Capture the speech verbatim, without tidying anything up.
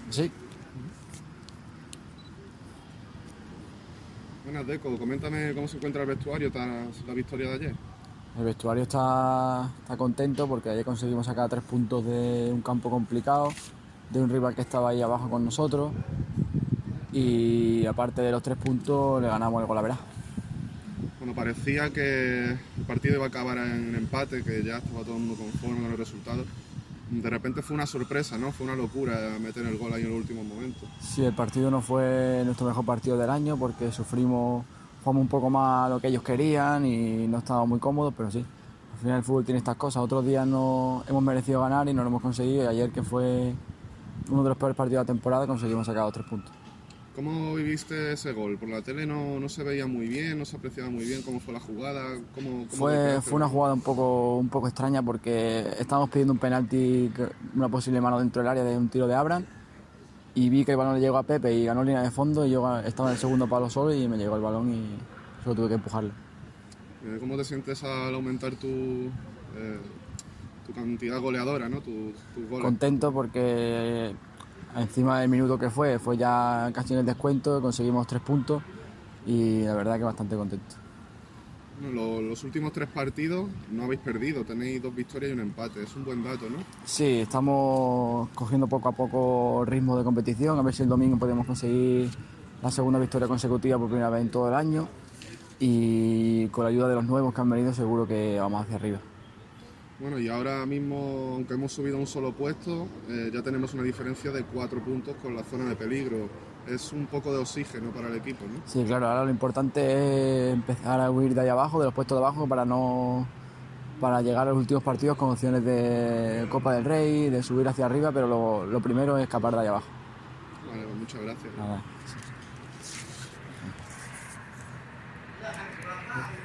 Sí. Buenas, Deco. Coméntame cómo se encuentra el vestuario tras la victoria de ayer. El vestuario está, está contento porque ayer conseguimos sacar tres puntos de un campo complicado, de un rival que estaba ahí abajo con nosotros, y aparte de los tres puntos le ganamos el Golavera. Bueno, parecía que el partido iba a acabar en empate, que ya estaba todo el mundo conforme con el resultado. De repente fue una sorpresa, ¿no? Fue una locura meter el gol ahí en los últimos momentos. Sí, el partido no fue nuestro mejor partido del año porque sufrimos, jugamos un poco más a lo que ellos querían y no estábamos muy cómodos, pero sí, al final el fútbol tiene estas cosas. Otros días no hemos merecido ganar y no lo hemos conseguido, y ayer, que fue uno de los peores partidos de la temporada, conseguimos sacar los tres puntos. ¿Cómo viviste ese gol? Por la tele no, no se veía muy bien, no se apreciaba muy bien cómo fue la jugada, cómo, cómo Fue, golpeaste. fue una jugada un poco, un poco extraña porque estábamos pidiendo un penalti, una posible mano dentro del área de un tiro de Abraham, y vi que el balón le llegó a Pepe y ganó línea de fondo, y yo estaba en el segundo palo solo y me llegó el balón y solo tuve que empujarlo. Eh, ¿Cómo te sientes al aumentar tu, eh, tu cantidad goleadora, ¿no? Tu- tus goles? Contento porque encima del minuto que fue, fue ya casi en el descuento, conseguimos tres puntos y la verdad que bastante contento. Bueno, lo- los últimos tres partidos no habéis perdido, tenéis dos victorias y un empate. Es un buen dato, ¿no? Sí, estamos cogiendo poco a poco ritmo de competición, a ver si el domingo podemos conseguir la segunda victoria consecutiva por primera vez en todo el año, y con la ayuda de los nuevos que han venido seguro que vamos hacia arriba. Bueno, y ahora mismo, aunque hemos subido un solo puesto, eh, ya tenemos una diferencia de cuatro puntos con la zona de peligro. Es un poco de oxígeno para el equipo, ¿no? Sí, claro, ahora lo importante es empezar a huir de ahí abajo, de los puestos de abajo, para no para llegar a los últimos partidos con opciones de Copa del Rey, de subir hacia arriba, pero lo, lo primero es escapar de ahí abajo. Vale, pues muchas gracias. Nada.